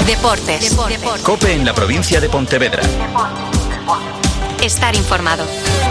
Deportes. COPE en la provincia de Pontevedra. Estar informado.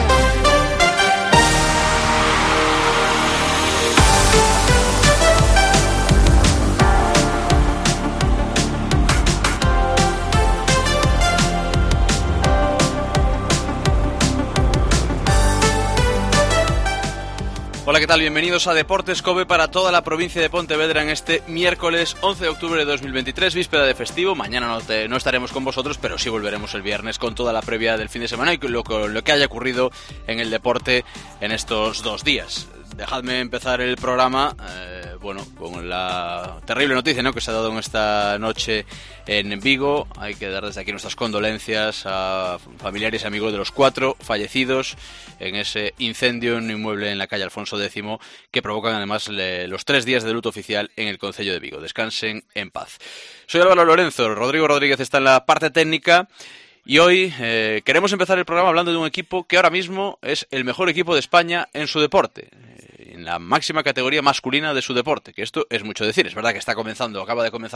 Hola, ¿qué tal? Bienvenidos a Deportes COPE para toda la provincia de Pontevedra en este miércoles 11 de octubre de 2023, víspera de festivo. Mañana no estaremos con vosotros, pero sí volveremos el viernes con toda la previa del fin de semana y lo que haya ocurrido en el deporte en estos 2 días. Dejadme empezar el programa, con la terrible noticia, que se ha dado en esta noche en Vigo. Hay que dar desde aquí nuestras condolencias a familiares y amigos de los 4 fallecidos en ese incendio en un inmueble en la calle Alfonso X, que provocan además los 3 días de luto oficial en el concello de Vigo. Descansen en paz. Soy Álvaro Lorenzo, Rodrigo Rodríguez está en la parte técnica. Y hoy queremos empezar el programa hablando de un equipo que ahora mismo es el mejor equipo de España en su deporte, en la máxima categoría masculina de su deporte, que esto es mucho decir. Es verdad que acaba de comenzar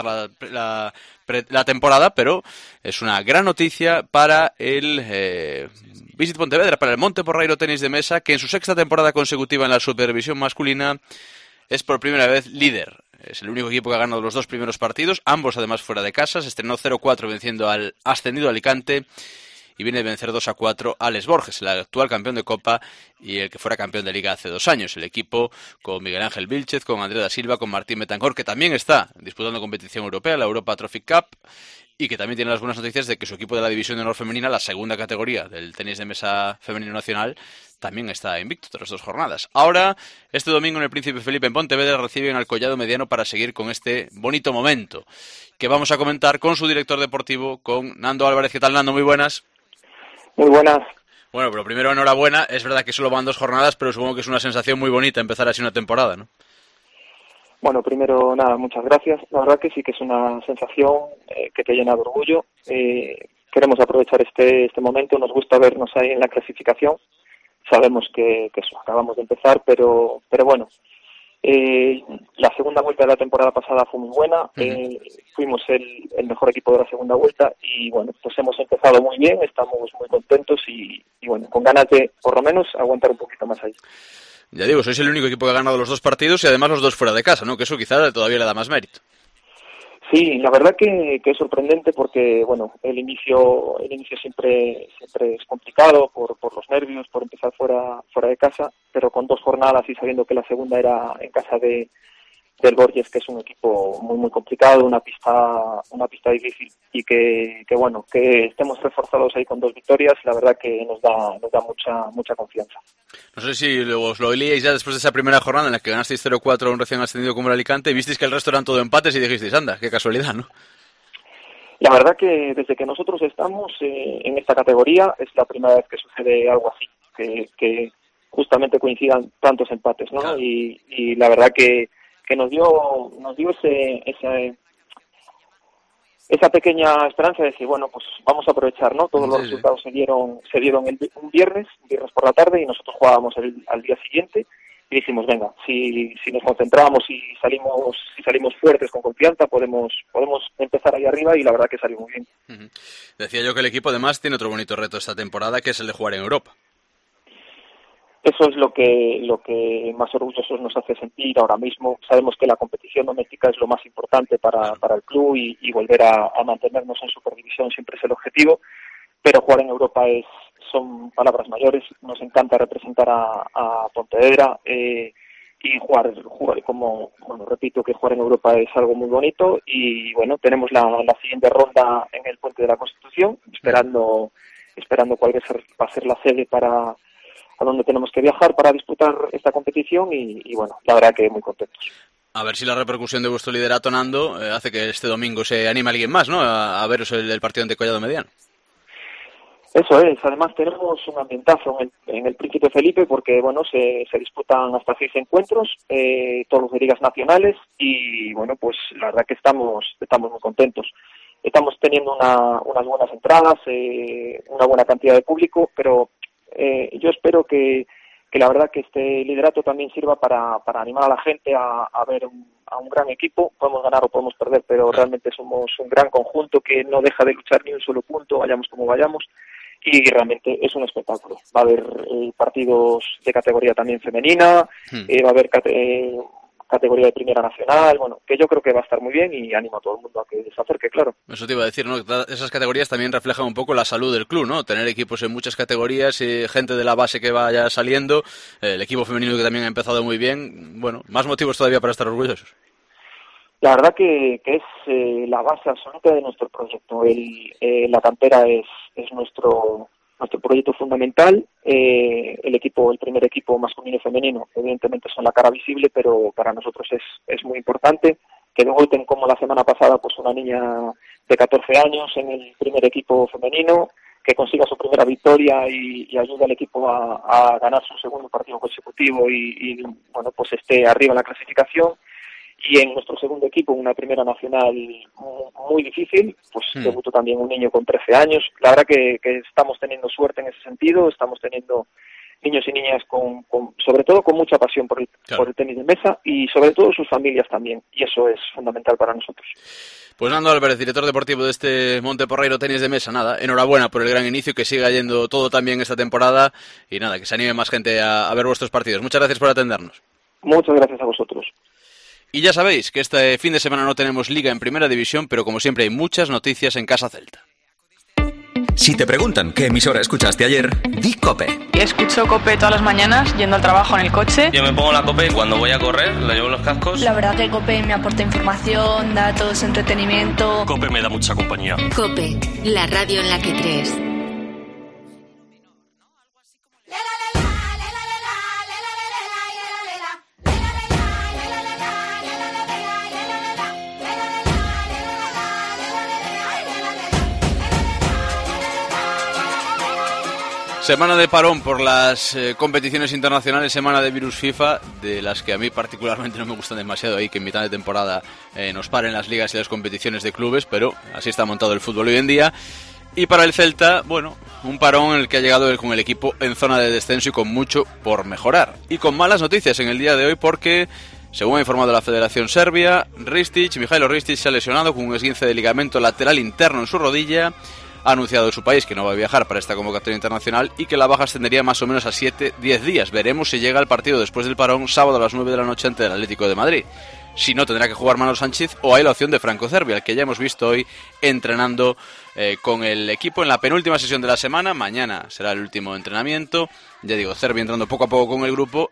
la temporada, pero es una gran noticia para el Visit Pontevedra, para el Monte Porrairo Tenis de Mesa, que en su 6ª temporada consecutiva en la Superdivisión masculina es por primera vez líder. Es el único equipo que ha ganado los 2 primeros partidos, ambos además fuera de casa. Se estrenó 0-4 venciendo al ascendido Alicante y viene de vencer 2-4 a Les Borges, el actual campeón de Copa y el que fuera campeón de Liga hace 2 años. El equipo con Miguel Ángel Vílchez, con André da Silva, con Martín Betancor, que también está disputando competición europea, la Europa Trophy Cup, y que también tiene las buenas noticias de que su equipo de la División de Honor Femenina, la 2ª categoría del tenis de mesa femenino nacional, también está invicto tras 2 jornadas. Ahora, este domingo en el Príncipe Felipe en Pontevedra reciben al Collado Mediano para seguir con este bonito momento, que vamos a comentar con su director deportivo, con Nando Álvarez. ¿Qué tal, Nando? Muy buenas. Muy buenas. Bueno, pero primero enhorabuena. Es verdad que solo van 2 jornadas, pero supongo que es una sensación muy bonita empezar así una temporada, ¿no? Bueno, primero nada, muchas gracias. La verdad que sí que es una sensación que te llena de orgullo. Queremos aprovechar este momento. Nos gusta vernos ahí en la clasificación. Sabemos que eso, acabamos de empezar, pero bueno. La segunda vuelta de la temporada pasada fue muy buena. Fuimos el mejor equipo de la segunda vuelta y bueno, pues hemos empezado muy bien. Estamos muy contentos y bueno, con ganas de por lo menos aguantar un poquito más ahí. Ya digo, sois el único equipo que ha ganado los 2 partidos y además los 2 fuera de casa, ¿no? Que eso quizás todavía le da más mérito. Sí, la verdad que es sorprendente porque, bueno, el inicio siempre es complicado por los nervios, por empezar fuera de casa, pero con 2 jornadas y sabiendo que la segunda era en casa del Borges, que es un equipo muy muy complicado, una pista difícil y que bueno, que estemos reforzados ahí con 2 victorias, la verdad que nos da mucha confianza. No sé si os lo oíais ya después de esa primera jornada en la que ganasteis 0-4 a un recién ascendido como el Alicante y visteis que el resto eran todo empates y dijisteis, anda, qué casualidad, ¿no? La verdad que desde que nosotros estamos en esta categoría es la primera vez que sucede algo así, que justamente coincidan tantos empates, ¿no? Claro. Y la verdad que nos dio esa pequeña esperanza de decir, bueno, pues vamos a aprovechar, ¿no? Todos los resultados se dieron un viernes por la tarde y nosotros jugábamos al día siguiente y dijimos, venga, si nos concentramos y salimos fuertes con confianza, podemos empezar ahí arriba y la verdad que salió muy bien. Decía yo que el equipo además tiene otro bonito reto esta temporada, que es el de jugar en Europa. Eso es lo que más orgullosos nos hace sentir ahora mismo. Sabemos que la competición doméstica es lo más importante para el club y volver a mantenernos en Superdivisión siempre es el objetivo, pero jugar en Europa son palabras mayores. Nos encanta representar a Pontevedra y jugar como, bueno, repito que jugar en Europa es algo muy bonito y bueno, tenemos la siguiente ronda en el Puente de la Constitución, esperando cuál va a ser la sede a donde tenemos que viajar para disputar esta competición y bueno, la verdad que muy contentos. A ver si la repercusión de vuestro liderato, Nando, hace que este domingo se anime alguien más, ¿no? A veros el partido ante Collado Mediano. Eso es, además tenemos un ambientazo en el Príncipe Felipe porque bueno, se disputan hasta 6 encuentros, todos los de ligas nacionales y bueno, pues la verdad que estamos muy contentos. Estamos teniendo unas buenas entradas, una buena cantidad de público, pero yo espero que la verdad que este liderato también sirva para animar a la gente a ver a un gran equipo. Podemos ganar o podemos perder, pero realmente somos un gran conjunto que no deja de luchar ni un solo punto, vayamos como vayamos, y realmente es un espectáculo. Va a haber partidos de categoría también femenina, va a haber categoría de primera nacional, bueno, que yo creo que va a estar muy bien y animo a todo el mundo a que se acerque, claro. Eso te iba a decir, ¿no? Esas categorías también reflejan un poco la salud del club, ¿no? Tener equipos en muchas categorías y gente de la base que vaya saliendo, el equipo femenino que también ha empezado muy bien, bueno, más motivos todavía para estar orgullosos. La verdad que es la base absoluta de nuestro proyecto. La cantera es nuestro proyecto fundamental. El primer equipo masculino y femenino, evidentemente son la cara visible, pero para nosotros es muy importante que debuten, como la semana pasada, pues una niña de 14 años en el primer equipo femenino, que consiga su primera victoria y ayude al equipo a ganar su segundo partido consecutivo y bueno, pues esté arriba en la clasificación. Y en nuestro segundo equipo, una primera nacional muy difícil, pues debutó también un niño con 13 años. La verdad que estamos teniendo suerte en ese sentido, estamos teniendo niños y niñas sobre todo con mucha pasión por el tenis de mesa y sobre todo sus familias también, y eso es fundamental para nosotros. Pues Nando Álvarez, director deportivo de este Monteporreiro Tenis de Mesa, nada, enhorabuena por el gran inicio, que siga yendo todo tan bien esta temporada y nada, que se anime más gente a ver vuestros partidos. Muchas gracias por atendernos. Muchas gracias a vosotros. Y ya sabéis que este fin de semana no tenemos liga en primera división, pero como siempre hay muchas noticias en Casa Celta. Si te preguntan qué emisora escuchaste ayer, di COPE. Escucho COPE todas las mañanas, yendo al trabajo en el coche. Yo me pongo la COPE cuando voy a correr, la llevo en los cascos. La verdad que COPE me aporta información, datos, entretenimiento. COPE me da mucha compañía. COPE, la radio en la que crees. Semana de parón por las competiciones internacionales, semana de virus FIFA, de las que a mí particularmente no me gustan demasiado ahí, que en mitad de temporada nos paren las ligas y las competiciones de clubes, pero así está montado el fútbol hoy en día. Y para el Celta, bueno, un parón en el que ha llegado con el equipo en zona de descenso y con mucho por mejorar. Y con malas noticias en el día de hoy porque, según ha informado la Federación Serbia, Mihailo Ristic se ha lesionado con un esguince de ligamento lateral interno en su rodilla. Ha anunciado en su país que no va a viajar para esta convocatoria internacional y que la baja ascendería más o menos a 7-10 días. Veremos si llega al partido después del parón, sábado a las 9 de la noche ante el Atlético de Madrid. Si no, tendrá que jugar Manolo Sánchez o hay la opción de Franco Cervi, al que ya hemos visto hoy entrenando con el equipo en la penúltima sesión de la semana. Mañana será el último entrenamiento. Ya digo, Cervi entrando poco a poco con el grupo.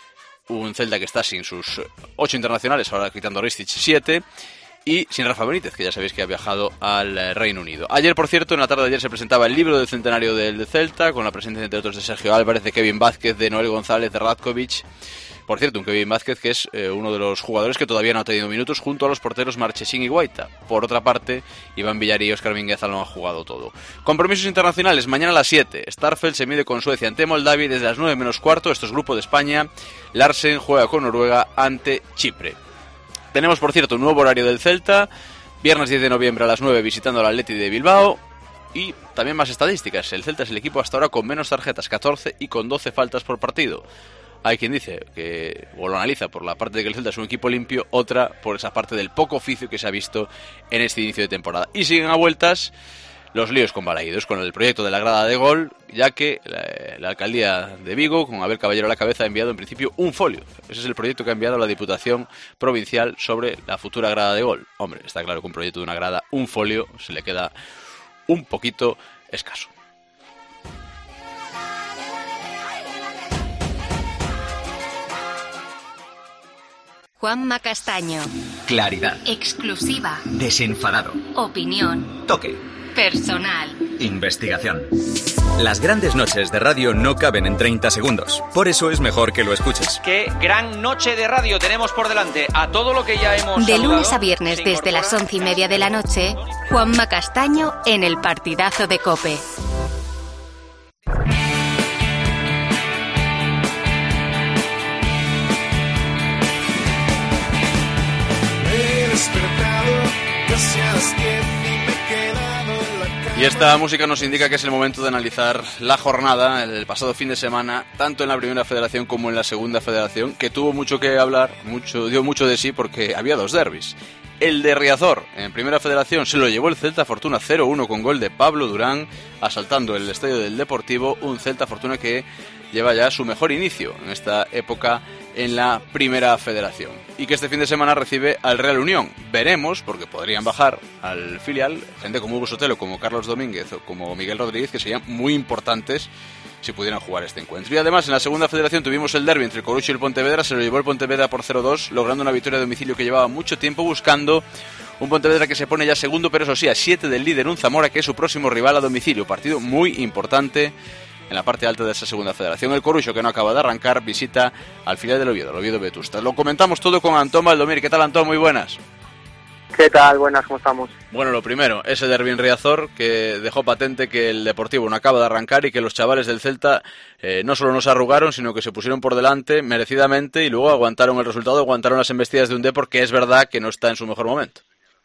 Un Celta que está sin sus 8 internacionales, ahora quitando Ristic 7. Y sin Rafa Benítez, que ya sabéis que ha viajado al Reino Unido. Ayer, por cierto, en la tarde de ayer se presentaba el libro del centenario del Celta, con la presencia, entre otros, de Sergio Álvarez, de Kevin Vázquez, de Noel González, de Radkovic. Por cierto, un Kevin Vázquez que es uno de los jugadores que todavía no ha tenido minutos, junto a los porteros Marchesín y Guaita. Por otra parte, Iván Villar y Óscar Mingueza lo han jugado todo. Compromisos internacionales, mañana a las 7. Starfelt se mide con Suecia ante Moldavia, y desde las 9 menos cuarto, esto es Grupo de España, Larsen juega con Noruega ante Chipre. Tenemos, por cierto, un nuevo horario del Celta, viernes 10 de noviembre a las 9 visitando al Athletic de Bilbao, y también más estadísticas. El Celta es el equipo hasta ahora con menos tarjetas, 14, y con 12 faltas por partido. Hay quien dice que, o lo analiza por la parte de que el Celta es un equipo limpio, otra por esa parte del poco oficio que se ha visto en este inicio de temporada. Y siguen a vueltas los líos con Balaídos, con el proyecto de la grada de gol, ya que la alcaldía de Vigo, con Abel Caballero a la cabeza, ha enviado en principio un folio. Ese es el proyecto que ha enviado la Diputación Provincial sobre la futura grada de gol. Hombre, está claro que un proyecto de una grada, un folio, se le queda un poquito escaso. Juanma Castaño. Claridad. Exclusiva. Desenfadado. Opinión. Toque. Personal. Investigación. Las grandes noches de radio no caben en 30 segundos. Por eso es mejor que lo escuches. Qué gran noche de radio tenemos por delante. A todo lo que ya hemos De saludado, lunes a viernes desde las 11:30 de la noche, Juanma Castaño en el partidazo de COPE. Y esta música nos indica que es el momento de analizar la jornada, el pasado fin de semana, tanto en la Primera Federación como en la Segunda Federación, que tuvo mucho que hablar, dio mucho de sí porque había 2 derbis. El de Riazor, en Primera Federación, se lo llevó el Celta Fortuna 0-1 con gol de Pablo Durán, asaltando el estadio del Deportivo, un Celta Fortuna que lleva ya su mejor inicio en esta época en la Primera Federación. Y que este fin de semana recibe al Real Unión. Veremos, porque podrían bajar al filial gente como Hugo Sotelo, como Carlos Domínguez o como Miguel Rodríguez, que serían muy importantes si pudieran jugar este encuentro. Y además en la Segunda Federación tuvimos el derbi entre el Corucho y el Pontevedra. Se lo llevó el Pontevedra por 0-2, logrando una victoria de domicilio que llevaba mucho tiempo buscando. Un Pontevedra que se pone ya segundo, pero eso sí, a 7 del líder, un Zamora, que es su próximo rival a domicilio. Partido muy importante en la parte alta de esa Segunda Federación. El Corucho, que no acaba de arrancar, visita al filial del Oviedo, el Oviedo Vetusta. Lo comentamos todo con Antón Valdomir. ¿Qué tal, Antón? Muy buenas. ¿Qué tal? Buenas, ¿cómo estamos? Bueno, lo primero, ese derbi en Riazor que dejó patente que el Deportivo no acaba de arrancar y que los chavales del Celta no solo no se arrugaron, sino que se pusieron por delante merecidamente y luego aguantaron el resultado, aguantaron las embestidas de un Depor que es verdad que no está en su mejor momento.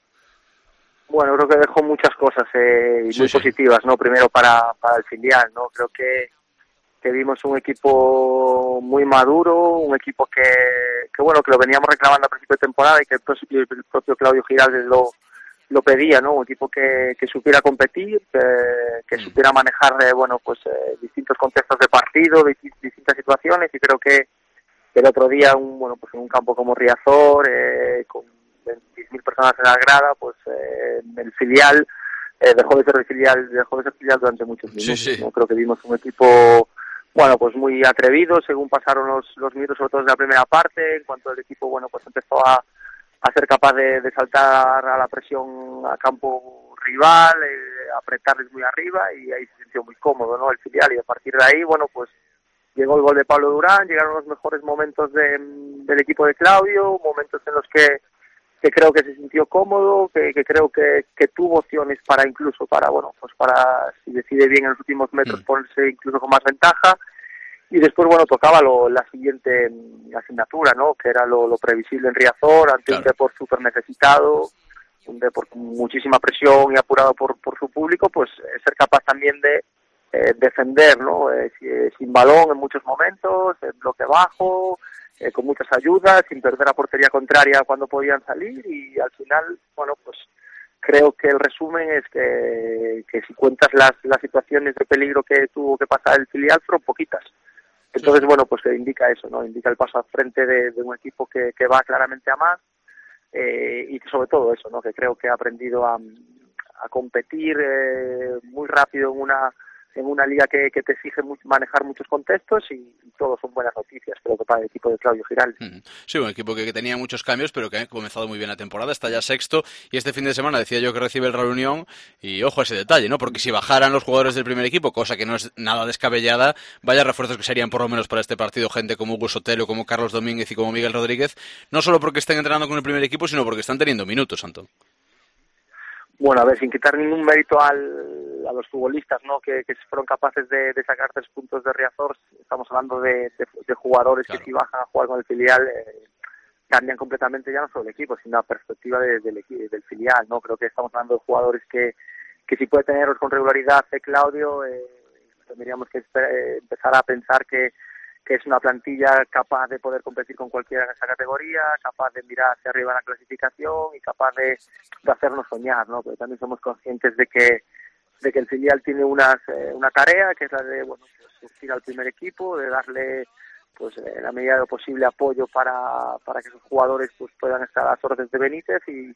Bueno, creo que dejó muchas cosas muy positivas, ¿no? Primero para el filial, ¿no? Creo que vimos un equipo muy maduro, un equipo que bueno, que lo veníamos reclamando al principio de temporada y que el propio Claudio Giraldes lo pedía, ¿no? Un equipo que supiera competir, que supiera manejar, distintos contextos de partido, distintas situaciones, y creo que el otro día, en un campo como Riazor, con 20.000 personas en la grada, pues el filial dejó de ser filial durante muchos minutos. Sí. ¿no? Creo que vimos un equipo muy atrevido según pasaron los minutos, sobre todo en la primera parte, en cuanto el equipo empezó a ser capaz de saltar a la presión a campo rival, apretarles muy arriba, y ahí se sintió muy cómodo, ¿no? El filial, y a partir de ahí, llegó el gol de Pablo Durán, llegaron los mejores momentos del equipo de Claudio, momentos en los que creo que se sintió cómodo, que creo que tuvo opciones para si decide bien en los últimos metros ponerse incluso con más ventaja. Y después, tocaba la siguiente asignatura, ¿no? Que era lo previsible en Riazor, ante un Depor súper necesitado, un Depor con muchísima presión y apurado por su público, pues ser capaz también de defender, ¿no? Sin balón en muchos momentos, en bloque bajo, con muchas ayudas, sin perder la portería contraria cuando podían salir, y al final, creo que el resumen es que si cuentas las situaciones de peligro que tuvo que pasar el filial, fueron poquitas. Entonces, que indica eso, ¿no? Indica el paso al frente de un equipo que va claramente a más, y que sobre todo eso, ¿no? Que creo que ha aprendido a competir muy rápido en una liga que te exige manejar muchos contextos, y todos son buenas noticias, creo que para el equipo de Claudio Giraldes. Sí, un equipo que tenía muchos cambios, pero que ha comenzado muy bien la temporada, está ya sexto, y este fin de semana decía yo que recibe el Real Unión, y ojo a ese detalle, ¿no? Porque si bajaran los jugadores del primer equipo, cosa que no es nada descabellada, vaya refuerzos que serían por lo menos para este partido gente como Hugo Sotelo, como Carlos Domínguez y como Miguel Rodríguez, no solo porque estén entrenando con el primer equipo, sino porque están teniendo minutos, Antón. Bueno, a ver, sin quitar ningún mérito a los futbolistas, ¿no? Que fueron capaces de sacar 3 puntos de Riazor. Estamos hablando de jugadores que si bajan a jugar con el filial cambian completamente ya no solo el equipo, sino la perspectiva del filial, ¿no? Creo que estamos hablando de jugadores que si puede tenerlos con regularidad Claudio, tendríamos que empezar a pensar que es una plantilla capaz de poder competir con cualquiera en esa categoría, capaz de mirar hacia arriba en la clasificación y capaz de hacernos soñar, ¿no? Pero también somos conscientes de que el filial tiene una tarea, que es la de surgir al primer equipo, de darle en la medida de lo posible apoyo para que esos jugadores puedan estar a las órdenes de Benítez, y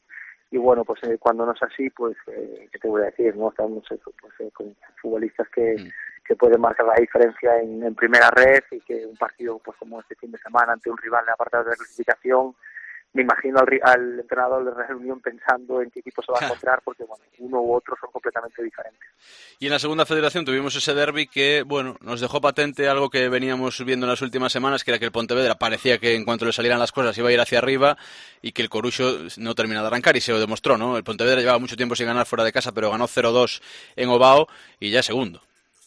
cuando no es así, ¿qué te voy a decir? No estamos con futbolistas que pueden marcar la diferencia en primera red, y que un partido como este fin de semana ante un rival de apartado de la clasificación, me imagino al entrenador de Real Unión pensando en qué equipo se va a encontrar, porque uno u otro son completamente diferentes. Y en la Segunda Federación tuvimos ese derbi que nos dejó patente algo que veníamos viendo en las últimas semanas, que era que el Pontevedra parecía que en cuanto le salieran las cosas iba a ir hacia arriba, y que el Corucho no terminaba de arrancar, y se lo demostró, ¿no? El Pontevedra llevaba mucho tiempo sin ganar fuera de casa, pero ganó 0-2 en Ovao y ya es segundo.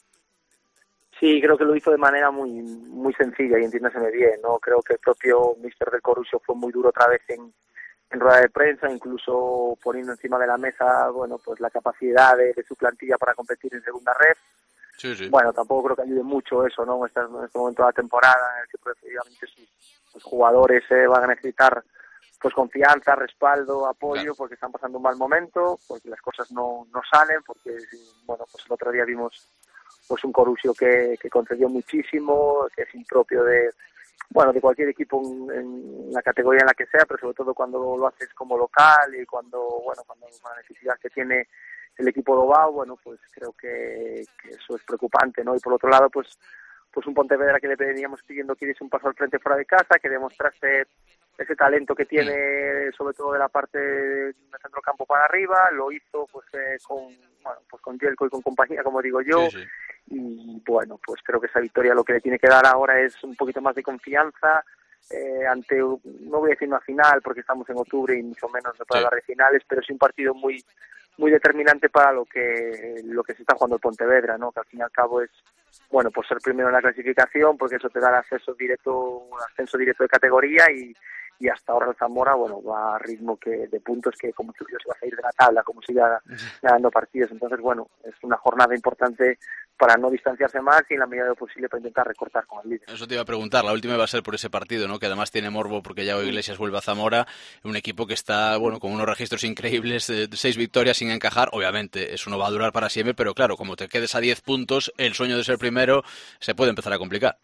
Sí, creo que lo hizo de manera muy muy sencilla, y entiéndaseme bien, ¿no? Creo que el propio míster del Corucho fue muy duro otra vez en rueda de prensa, incluso poniendo encima de la mesa, bueno, pues la capacidad de su plantilla para competir en segunda ref. Sí. Bueno, tampoco creo que ayude mucho eso, ¿no? En este momento de la temporada en el que precisamente sus jugadores van a necesitar pues confianza, respaldo, apoyo, claro, porque están pasando un mal momento, porque las cosas no salen, porque, bueno, pues el otro día vimos pues un Corusio que concedió muchísimo, que es impropio de cualquier equipo en la categoría en la que sea, pero sobre todo cuando lo haces como local y cuando la necesidad que tiene el equipo Dobao, bueno, pues creo que eso es preocupante, ¿no? Y por otro lado, pues un Pontevedra que le veníamos pidiendo que diese un paso al frente fuera de casa, que demostrase ese talento que tiene, sobre todo de la parte del centrocampo para arriba, lo hizo pues con Jelko y con compañía, como digo yo. Sí. Y bueno, pues creo que esa victoria lo que le tiene que dar ahora es un poquito más de confianza ante, no voy a decir una final porque estamos en octubre y mucho menos para hablar de finales, pero sí un partido muy determinante para lo que se está jugando el Pontevedra, ¿no? Que al fin y al cabo es, bueno, por ser primero en la clasificación, porque eso te da el ascenso directo de categoría y hasta ahora el Zamora, bueno, va a ritmo de puntos que como tú se va a salir de la tabla, como siga ganando partidos. Entonces, bueno, es una jornada importante para no distanciarse más y en la medida de lo posible para intentar recortar con el líder. Eso te iba a preguntar, la última va a ser por ese partido, ¿no? Que además tiene morbo porque Yago Iglesias vuelve a Zamora, un equipo que está, bueno, con unos registros increíbles, 6 victorias sin encajar. Obviamente, eso no va a durar para siempre, pero claro, como te quedes a 10 puntos, el sueño de ser primero se puede empezar a complicar.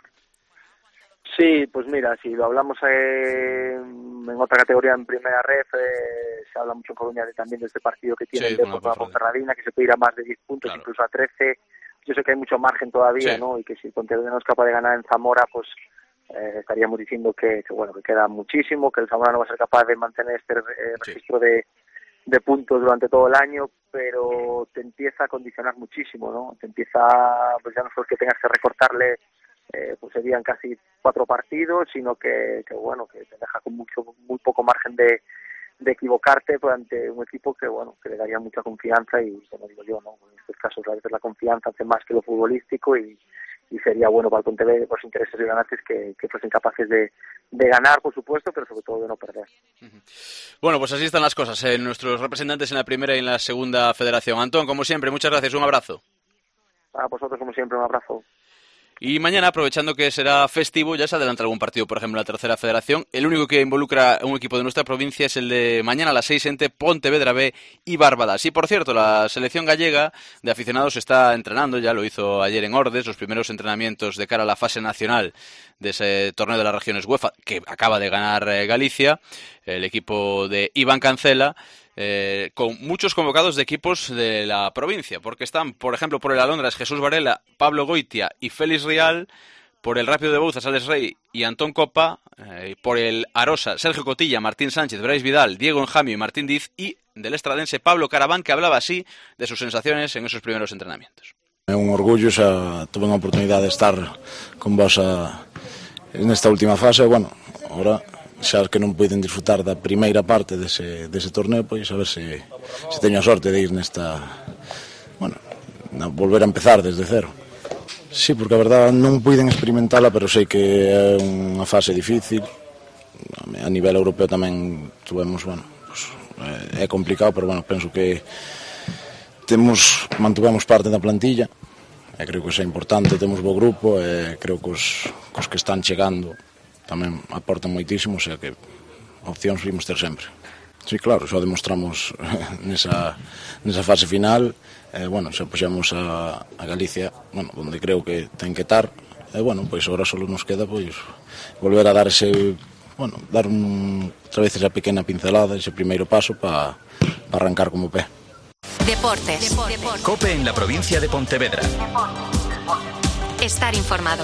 Sí, pues mira, si lo hablamos en otra categoría en primera ref, se habla mucho en Coruña también de este partido que tiene el Depor con la Ponferradina, que se puede ir a más de 10 puntos, claro, incluso a 13. Yo sé que hay mucho margen todavía, ¿no? Y que si el Pontevedra no es capaz de ganar en Zamora, pues estaríamos diciendo que queda muchísimo, que el Zamora no va a ser capaz de mantener este registro de puntos durante todo el año, pero te empieza a condicionar muchísimo, ¿no? Te empieza, pues ya no solo que tengas que recortarle, pues serían casi 4 partidos, sino que te deja con muy poco margen de equivocarte ante un equipo que le daría mucha confianza y, como digo yo, ¿no? En estos casos a veces la confianza hace más que lo futbolístico y sería bueno para el Pontevedra, por los intereses de ganantes, que fuesen capaces de ganar, por supuesto, pero sobre todo de no perder. Bueno, pues así están las cosas. Nuestros representantes en la primera y en la segunda federación. Antón, como siempre, muchas gracias, un abrazo. A vosotros, como siempre, un abrazo. Y mañana, aprovechando que será festivo, ya se adelanta algún partido, por ejemplo, en la tercera federación. El único que involucra a un equipo de nuestra provincia es el de mañana a las 6 entre Pontevedra B y Bárbadas. Y, por cierto, la selección gallega de aficionados está entrenando, ya lo hizo ayer en Ordes, los primeros entrenamientos de cara a la fase nacional de ese torneo de las regiones UEFA, que acaba de ganar Galicia, el equipo de Iván Cancela, con muchos convocados de equipos de la provincia, porque están, por ejemplo, por el Alondras Jesús Varela, Pablo Goitia y Félix Rial, por el Rápido de Bouzas Alex Rey y Antón Copa, por el Arosa Sergio Cotilla, Martín Sánchez, Brais Vidal, Diego Enjamio y Martín Diz, y del estradense Pablo Caraván, que hablaba así de sus sensaciones en esos primeros entrenamientos. É un orgullo, xa tuve unha oportunidade de estar con vos nesta última fase, agora xa que non poden disfrutar da primeira parte dese torneo, pois a ver se teño a sorte de ir volver a empezar desde cero. Sí, porque a verdade non puiden experimentala, pero sei que é unha fase difícil. A nivel europeo tamén tuvemos, é complicado, pero penso que mantuvemos parte da plantilla, e creo que isso é importante, temos bo grupo, e creo que os que están chegando tamén aportan moitísimo, o sea que opcións vimos ter sempre. Sí, claro, xa demostramos nesa fase final, xa puxemos a Galicia, onde creo que ten que estar, pois agora só nos queda volver a dar dar outra vez esa pequena pincelada, ese primeiro paso para arrancar como pé. Deportes. COPE en la provincia de Pontevedra. Estar informado.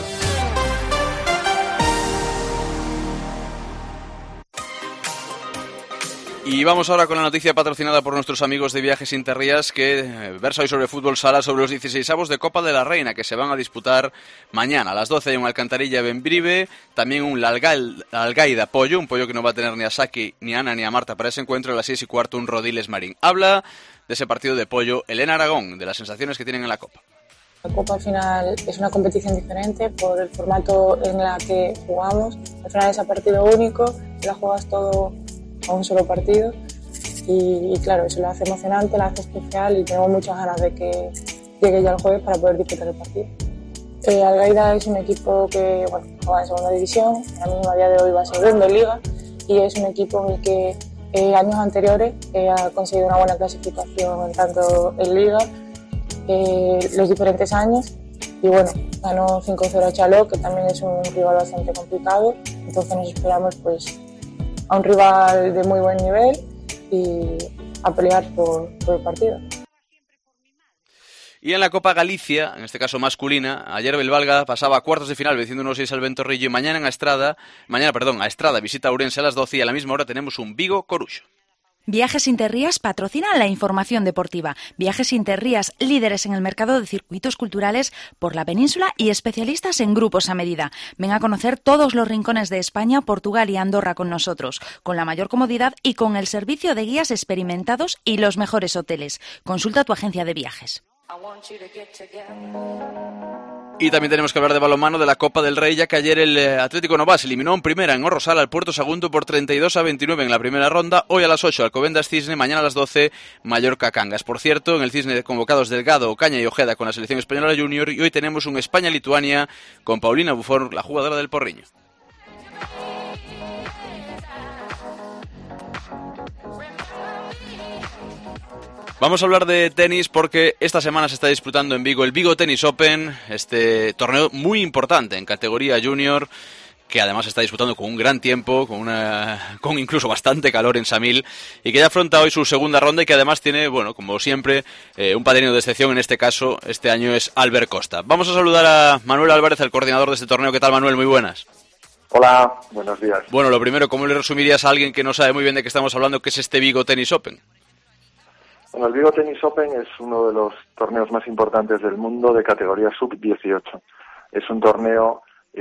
Y vamos ahora con la noticia patrocinada por nuestros amigos de Viajes Interrías, que versa hoy sobre fútbol sala, sobre los 16avos de Copa de la Reina, que se van a disputar mañana. A las 12 hay un Alcantarilla Benbrive, también un Algaida Pollo, un pollo que no va a tener ni a Saki, ni a Ana, ni a Marta para ese encuentro. A las 6:15 un Rodiles Marín. Habla de ese partido de pollo Elena Aragón, de las sensaciones que tienen en la Copa. La Copa al final es una competición diferente por el formato en la que jugamos. Al final es a partido único, la juegas todo a un solo partido y claro, eso lo hace emocionante, lo hace especial y tenemos muchas ganas de que llegue ya el jueves para poder disputar el partido. Algaida es un equipo que juega en segunda división, ahora mismo a día de hoy va segundo en Liga y es un equipo en el que años anteriores ha conseguido una buena clasificación tanto en Liga los diferentes años y ganó 5-0 a Chaló, que también es un rival bastante complicado, entonces nos esperamos pues a un rival de muy buen nivel y a pelear por el partido. Y en la Copa Galicia, en este caso masculina, ayer Belvalga pasaba a cuartos de final venciendo 1-6 al Ventorrillo y mañana a Estrada visita a Ourense a las 12 y a la misma hora tenemos un Vigo-Coruxo. Viajes Interrías patrocina la información deportiva. Viajes Interrías, líderes en el mercado de circuitos culturales por la península y especialistas en grupos a medida. Ven a conocer todos los rincones de España, Portugal y Andorra con nosotros, con la mayor comodidad y con el servicio de guías experimentados y los mejores hoteles. Consulta tu agencia de viajes. Y también tenemos que hablar de balonmano de la Copa del Rey, ya que ayer el Atlético Novas eliminó en primera en Orrosal al Puerto Sagunto por 32-29 en la primera ronda. Hoy a las 8 Alcobendas Cisne, mañana a las 12 Mallorca Cangas. Por cierto, en el Cisne convocados Delgado, Ocaña y Ojeda con la selección española junior, y hoy tenemos un España-Lituania con Paulina Buffon, la jugadora del Porriño. Vamos a hablar de tenis porque esta semana se está disputando en Vigo el Vigo Tennis Open, este torneo muy importante en categoría junior, que además se está disputando con un gran tiempo, con incluso bastante calor en Samil, y que ya afronta hoy su segunda ronda y que además tiene, como siempre, un padrino de excepción. En este caso, este año es Albert Costa. Vamos a saludar a Manuel Álvarez, el coordinador de este torneo. ¿Qué tal, Manuel? Muy buenas. Hola, buenos días. Bueno, lo primero, ¿cómo le resumirías a alguien que no sabe muy bien de qué estamos hablando qué es este Vigo Tennis Open? Bueno, el Vigo Tennis Open es uno de los torneos más importantes del mundo de categoría sub-18. Es un torneo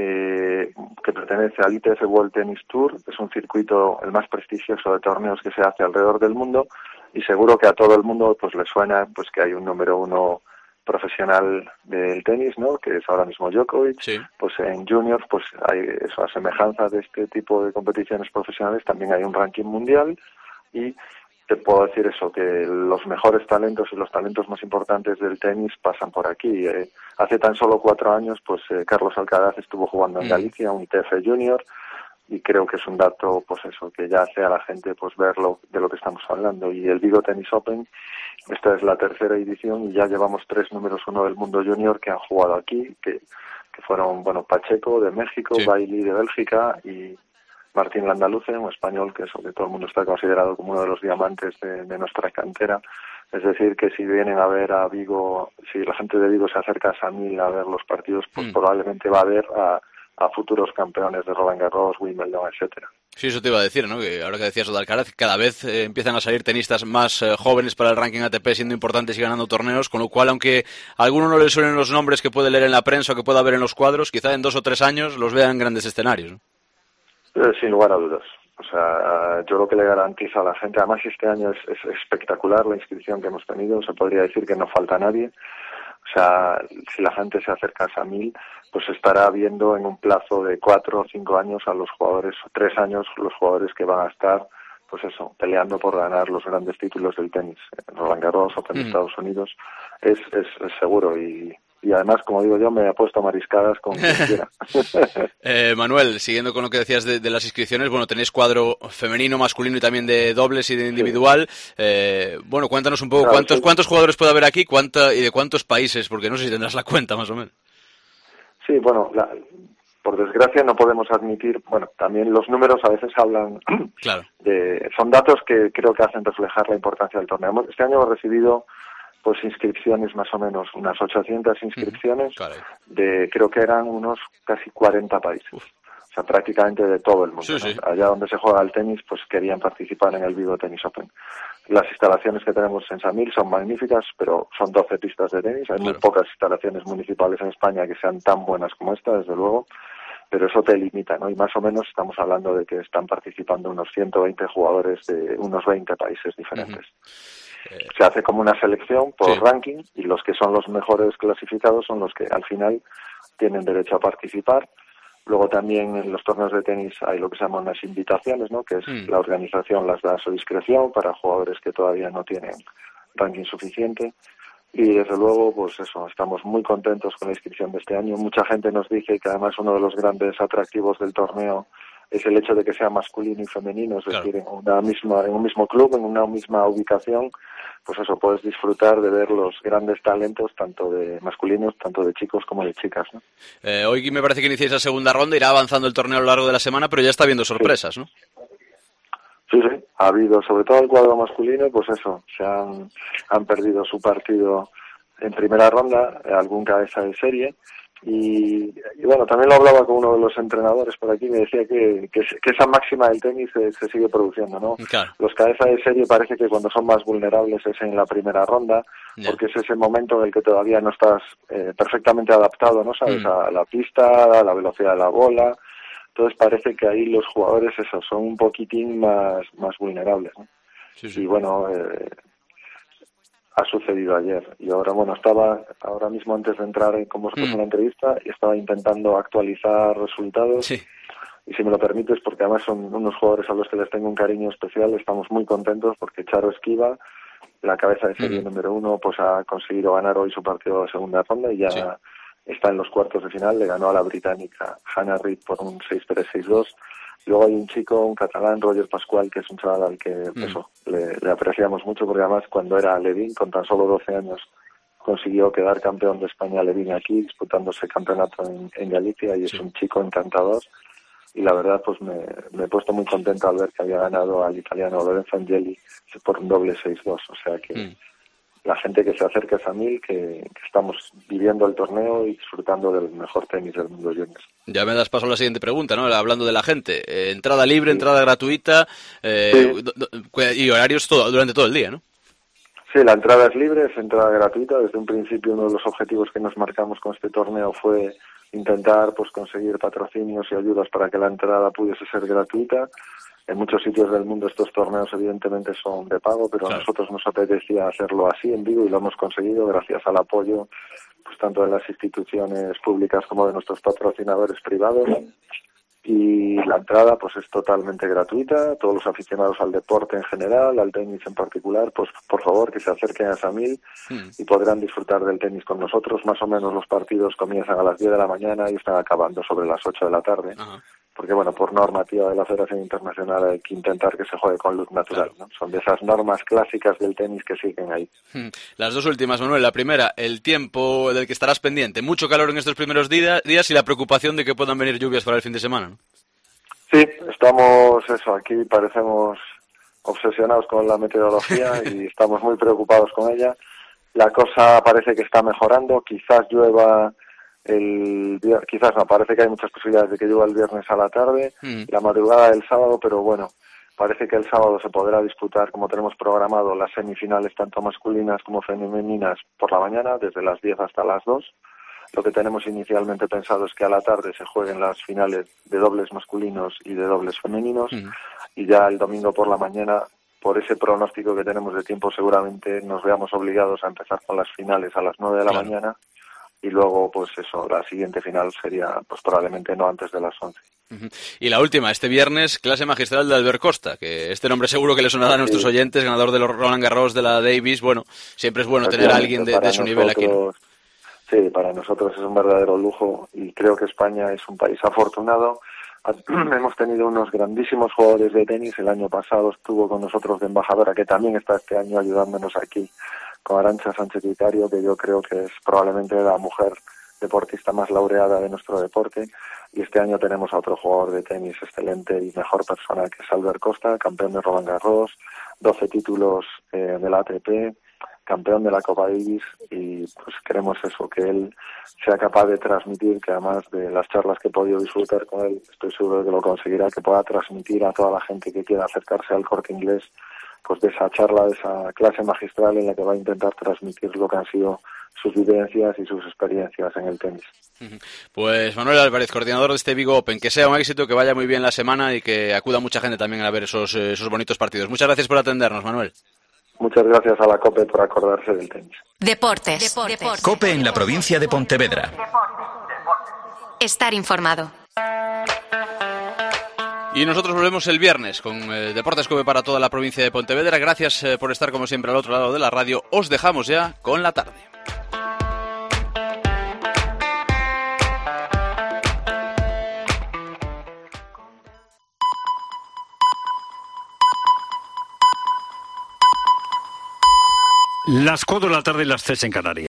que pertenece al ITF World Tennis Tour, es un circuito el más prestigioso de torneos que se hace alrededor del mundo y seguro que a todo el mundo pues le suena pues que hay un número uno profesional del tenis, ¿no? Que es ahora mismo Djokovic. Sí. Pues en juniors pues hay eso, a semejanza de este tipo de competiciones profesionales también hay un ranking mundial y te puedo decir eso, que los mejores talentos y los talentos más importantes del tenis pasan por aquí. Hace tan solo 4 años, pues Carlos Alcaraz estuvo jugando en Galicia, un ITF Junior, y creo que es un dato, pues eso, que ya hace a la gente pues ver de lo que estamos hablando. Y el Vigo Tennis Open, esta es la tercera edición y ya llevamos 3 números 1 del mundo junior que han jugado aquí, que fueron, Pacheco de México, sí. Bailey de Bélgica y Martín Landaluce, un español que sobre todo el mundo está considerado como uno de los diamantes de nuestra cantera. Es decir, que si vienen a ver a Vigo, si la gente de Vigo se acerca a Samil a ver los partidos, pues probablemente va a ver a futuros campeones de Roland Garros, Wimbledon, etcétera. Sí, eso te iba a decir, ¿no? Que ahora que decías lo de Alcaraz, cada vez empiezan a salir tenistas más jóvenes para el ranking ATP, siendo importantes y ganando torneos, con lo cual, aunque a alguno no le suenen los nombres que puede leer en la prensa o que pueda ver en los cuadros, quizá en 2 o 3 años los vean en grandes escenarios, ¿no? Sin lugar a dudas. O sea, yo lo que le garantizo a la gente, además este año es espectacular la inscripción que hemos tenido, se podría decir que no falta nadie. O sea, si la gente se acerca a Samil, pues estará viendo en un plazo de 4 o 5 años a los jugadores, 3 años, los jugadores que van a estar, pues eso, peleando por ganar los grandes títulos del tenis. Roland Garros, Open de Estados Unidos, es seguro y además, como digo yo, me he puesto mariscadas con quien quiera. Manuel, siguiendo con lo que decías de las inscripciones, tenéis cuadro femenino, masculino y también de dobles y de individual. Sí. Cuéntanos un poco, claro, ¿cuántos jugadores puede haber aquí y de cuántos países? Porque no sé si tendrás la cuenta, más o menos. Sí, por desgracia no podemos admitir, también los números a veces hablan, claro. Son datos que creo que hacen reflejar la importancia del torneo. Este año hemos recibido pues inscripciones, más o menos unas 800 inscripciones creo que eran unos casi 40 países. Uf. O sea, prácticamente de todo el mundo. Sí, ¿no? Sí. Allá donde se juega el tenis, pues querían participar en el Vigo Tennis Open. Las instalaciones que tenemos en Samil son magníficas, pero son 12 pistas de tenis. Hay muy pocas instalaciones municipales en España que sean tan buenas como esta, desde luego. Pero eso te limita, ¿no? Y más o menos estamos hablando de que están participando unos 120 jugadores de unos 20 países diferentes. Se hace como una selección por ranking y los que son los mejores clasificados son los que al final tienen derecho a participar Luego también en los torneos de tenis hay lo que se llaman las invitaciones, ¿no? Que es la organización las da a su discreción para jugadores que todavía no tienen ranking suficiente. Y desde luego, pues eso, estamos muy contentos con la inscripción de este año. Mucha gente nos dice que además uno de los grandes atractivos del torneo es el hecho de que sea masculino y femenino, es decir, en un mismo club, en una misma ubicación, pues eso, puedes disfrutar de ver los grandes talentos, tanto de masculinos, tanto de chicos como de chicas, ¿no? Hoy me parece que iniciáis la segunda ronda, irá avanzando el torneo a lo largo de la semana, pero ya está habiendo sorpresas, ¿no? Sí, ha habido, sobre todo el cuadro masculino, pues eso, se han perdido su partido en primera ronda, algún cabeza de serie, y bueno, también lo hablaba con uno de los entrenadores por aquí, me decía que esa máxima del tenis se sigue produciendo, ¿no? Claro. Los cabezas de serie parece que cuando son más vulnerables es en la primera ronda, porque es ese momento en el que todavía no estás perfectamente adaptado, ¿no? ¿Sabes? A la pista, a la velocidad de la bola. Entonces parece que ahí los jugadores son un poquitín más vulnerables, ¿no? Sí. Y bueno, ha sucedido ayer. Y ahora, bueno, estaba ahora mismo antes de entrar con vosotros en la entrevista y estaba intentando actualizar resultados. Sí. Y si me lo permites, porque además son unos jugadores a los que les tengo un cariño especial, estamos muy contentos porque Charo Esquiva, la cabeza de serie número 1, pues ha conseguido ganar hoy su partido de segunda ronda y ya está en los cuartos de final. Le ganó a la británica Hannah Reid por un 6-3, 6-2. Luego hay un chico, un catalán, Roger Pascual, que es un chaval al que le apreciamos mucho, porque además cuando era Levin, con tan solo 12 años, consiguió quedar campeón de España Levin aquí, disputándose campeonato en Galicia, y es un chico encantador. Y la verdad, pues me he puesto muy contento al ver que había ganado al italiano Lorenzo Angeli por un doble 6-2. O sea que la gente que se acerca a Samil, que estamos viviendo el torneo y disfrutando del mejor tenis del mundo juniors. Ya me das paso a la siguiente pregunta, ¿no? Hablando de la gente. Entrada libre, entrada gratuita y horarios durante todo el día, ¿no? Sí, la entrada es libre, es entrada gratuita. Desde un principio uno de los objetivos que nos marcamos con este torneo fue intentar pues conseguir patrocinios y ayudas para que la entrada pudiese ser gratuita. En muchos sitios del mundo estos torneos evidentemente son de pago, pero a nosotros nos apetecía hacerlo así en vivo y lo hemos conseguido gracias al apoyo pues tanto de las instituciones públicas como de nuestros patrocinadores privados. Y la entrada pues es totalmente gratuita. Todos los aficionados al deporte en general, al tenis en particular, pues por favor que se acerquen a Samil y podrán disfrutar del tenis con nosotros. Más o menos los partidos comienzan a las 10 de la mañana y están acabando sobre las 8 de la tarde. Porque bueno, por normativa de la Federación Internacional hay que intentar que se juegue con luz natural, ¿no? Son de esas normas clásicas del tenis que siguen ahí. Las dos últimas, Manuel. La primera, el tiempo del que estarás pendiente. Mucho calor en estos primeros días y la preocupación de que puedan venir lluvias para el fin de semana, ¿no? Sí, estamos aquí parecemos obsesionados con la meteorología y estamos muy preocupados con ella. La cosa parece que está mejorando, quizás llueva quizás no, parece que hay muchas posibilidades de que llueva el viernes a la tarde, la madrugada del sábado, pero bueno, parece que el sábado se podrá disputar, como tenemos programado, las semifinales tanto masculinas como femeninas por la mañana, desde las 10 hasta las 2. Lo que tenemos inicialmente pensado es que a la tarde se jueguen las finales de dobles masculinos y de dobles femeninos, y ya el domingo por la mañana, por ese pronóstico que tenemos de tiempo, seguramente nos veamos obligados a empezar con las finales a las 9 de la mañana, y luego, pues eso, la siguiente final sería, pues probablemente no antes de las 11. Y la última, este viernes, clase magistral de Albert Costa, que este nombre seguro que le sonará a nuestros oyentes, ganador de los Roland Garros, de la Davis. Bueno, siempre es bueno tener a alguien de su nivel aquí, ¿no? Sí, para nosotros es un verdadero lujo y creo que España es un país afortunado. Hemos tenido unos grandísimos jugadores de tenis. El año pasado estuvo con nosotros de embajadora, que también está este año ayudándonos aquí, con Arantxa Sánchez Vicario, que yo creo que es probablemente la mujer deportista más laureada de nuestro deporte. Y este año tenemos a otro jugador de tenis excelente y mejor persona, que es Albert Costa, campeón de Roland Garros, 12 títulos de la ATP, campeón de la Copa Davis, y pues queremos eso, que él sea capaz de transmitir, que además de las charlas que he podido disfrutar con él, estoy seguro de que lo conseguirá, que pueda transmitir a toda la gente que quiera acercarse al Corte Inglés, pues de esa charla, de esa clase magistral en la que va a intentar transmitir lo que han sido sus vivencias y sus experiencias en el tenis. Pues Manuel Álvarez, coordinador de este Vigo Open, que sea un éxito, que vaya muy bien la semana y que acuda mucha gente también a ver esos bonitos partidos. Muchas gracias por atendernos, Manuel. Muchas gracias a la COPE por acordarse del tenis. Deportes. COPE en la provincia de Pontevedra. Estar informado. Y nosotros volvemos el viernes con Deportes Cope para toda la provincia de Pontevedra. Gracias por estar como siempre al otro lado de la radio. Os dejamos ya con la tarde. Las 4 de la tarde y las 3 en Canarias.